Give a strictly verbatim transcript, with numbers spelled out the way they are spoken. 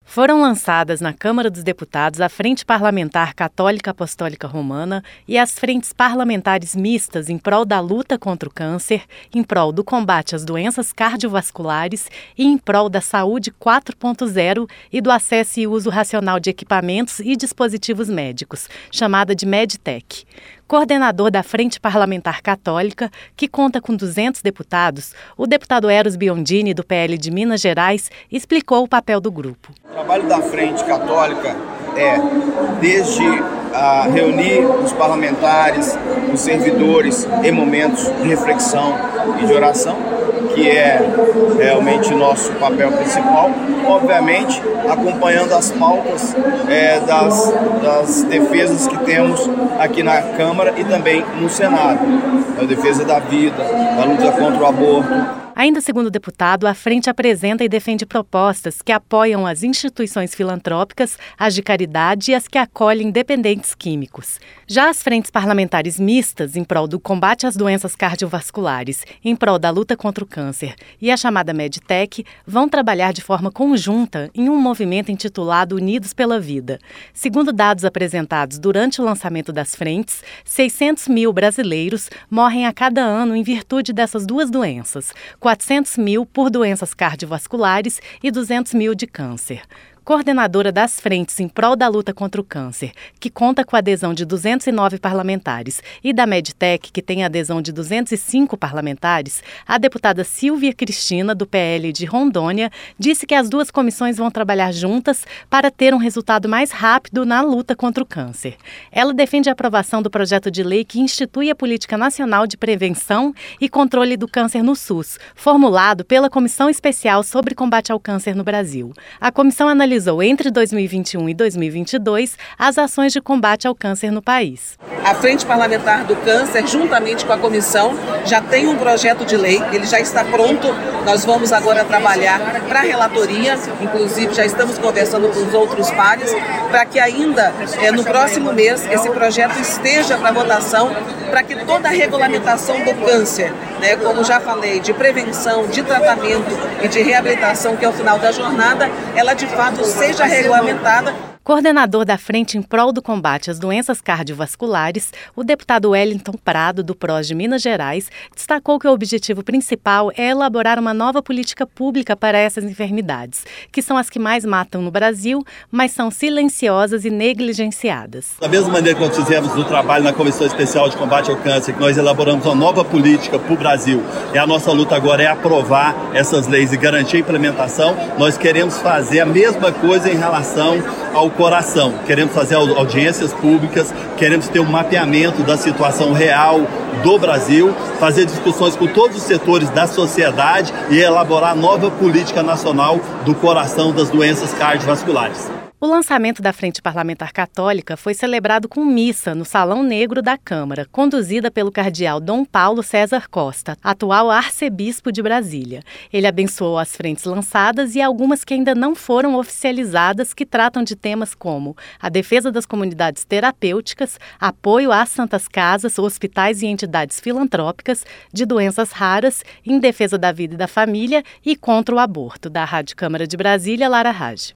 Foram lançadas na Câmara dos Deputados a Frente Parlamentar Católica Apostólica Romana e as frentes parlamentares mistas em prol da luta contra o câncer, em prol do combate às doenças cardiovasculares e em prol da saúde quatro ponto zero e do acesso e uso racional de equipamentos e dispositivos médicos, chamada de Medtech. Coordenador da Frente Parlamentar Católica, que conta com duzentos deputados, o deputado Eros Biondini, do P L de Minas Gerais, explicou o papel do grupo. O trabalho da Frente Católica é, desde a reunir os parlamentares, os servidores em momentos de reflexão e de oração, que é realmente nosso papel principal, obviamente acompanhando as pautas é, das, das defesas que temos aqui na Câmara e também no Senado, a defesa da vida, a luta contra o aborto. Ainda segundo o deputado, a frente apresenta e defende propostas que apoiam as instituições filantrópicas, as de caridade e as que acolhem dependentes químicos. Já as frentes parlamentares mistas, em prol do combate às doenças cardiovasculares, em prol da luta contra o câncer e a chamada Medtech, vão trabalhar de forma conjunta em um movimento intitulado Unidos pela Vida. Segundo dados apresentados durante o lançamento das frentes, seiscentos mil brasileiros morrem a cada ano em virtude dessas duas doenças, quatrocentos mil por doenças cardiovasculares e duzentos mil de câncer. Coordenadora das frentes em prol da luta contra o câncer, que conta com a adesão de duzentos e nove parlamentares, e da Medtech, que tem a adesão de duzentos e cinco parlamentares, a deputada Silvia Cristina, do P L de Rondônia, disse que as duas comissões vão trabalhar juntas para ter um resultado mais rápido na luta contra o câncer. Ela defende a aprovação do projeto de lei que institui a Política Nacional de Prevenção e Controle do Câncer no SUS, formulado pela Comissão Especial sobre Combate ao Câncer no Brasil. A comissão analisou entre dois mil e vinte e um e dois mil e vinte e dois as ações de combate ao câncer no país. A Frente Parlamentar do Câncer, juntamente com a comissão, já tem um projeto de lei, ele já está pronto, nós vamos agora trabalhar para a relatoria, inclusive já estamos conversando com os outros pares, para que ainda é, no próximo mês esse projeto esteja para votação, para que toda a regulamentação do câncer, né, como já falei, de prevenção, de tratamento e de reabilitação, que é o final da jornada, ela de fato seja regulamentada. Coordenador da Frente em Prol do Combate às Doenças Cardiovasculares, o deputado Wellington Prado, do P R O S de Minas Gerais, destacou que o objetivo principal é elaborar uma nova política pública para essas enfermidades, que são as que mais matam no Brasil, mas são silenciosas e negligenciadas. Da mesma maneira que nós fizemos o trabalho na Comissão Especial de Combate ao Câncer, que nós elaboramos uma nova política para o Brasil, e a nossa luta agora é aprovar essas leis e garantir a implementação, nós queremos fazer a mesma coisa em relação ao coração. Queremos fazer audiências públicas, queremos ter um mapeamento da situação real do Brasil, fazer discussões com todos os setores da sociedade e elaborar nova política nacional do coração das doenças cardiovasculares. O lançamento da Frente Parlamentar Católica foi celebrado com missa no Salão Negro da Câmara, conduzida pelo cardeal Dom Paulo César Costa, atual arcebispo de Brasília. Ele abençoou as frentes lançadas e algumas que ainda não foram oficializadas, que tratam de temas como a defesa das comunidades terapêuticas, apoio às santas casas, hospitais e entidades filantrópicas, de doenças raras, em defesa da vida e da família e contra o aborto. Da Rádio Câmara de Brasília, Lara Raj.